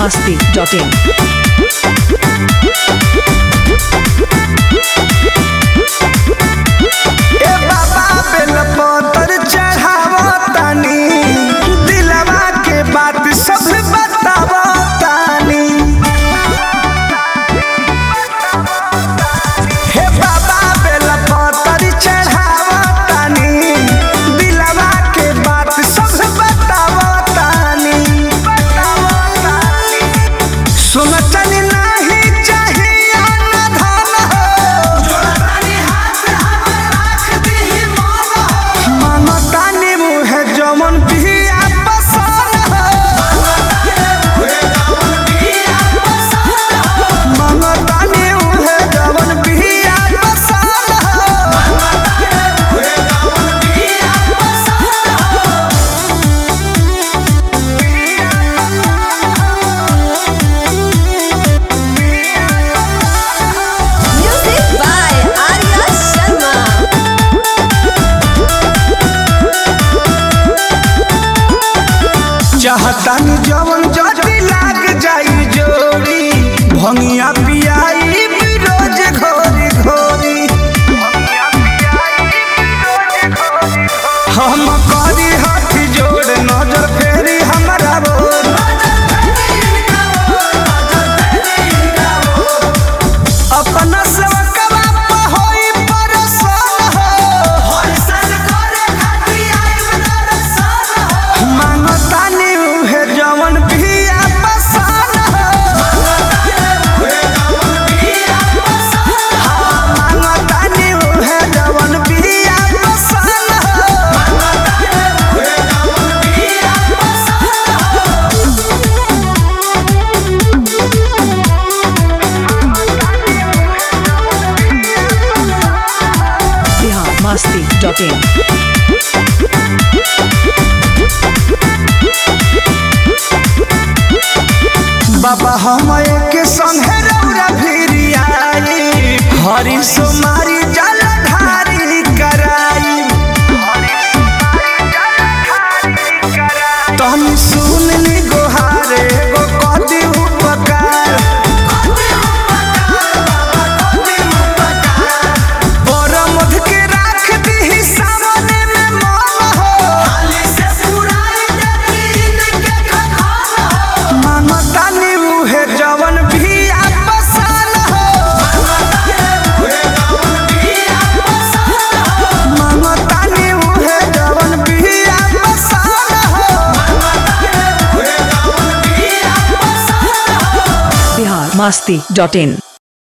masti.in. ए बाबा बेल पतर चढ़ावा तानी दिलवा के बात सब बतावा तानी। हे बाबा बेल पतर चढ़ावा तानी दिलवा के बात सब बतावा तानी। सुन चली नहीं चाहिए न धन हो ममतानी मुहे जमन पिया पसंद हो। ममतानी मुहे जमन पिया पसंद हो। Music by Arya Sharma. चाहतानी जवन जटी लाग जाई जोड़ी भंगिया पियाई रोज घोरी घोरी। हम करी हाथ जोड़ नजर फेरी हमरा बोर। अपना सेवकवा पे होई परेशान हो। मांगतानी उहे जवन पिया पसंद हो। मांगतानी उहे जवन पिया पसंद हो। Bihar masti.in. बाबा हम एक संगे रौरा भिरी आई हरी सोमारी जल ढारी कराई। तन सुन ली गोहारे गो कदी उपकार। परमध के राख दी सामने में मन हो। ममतानी उहे जवन पिया पसंद हो। ममतानी उहे जवन पिया पसंद हो। Bihar masti.in.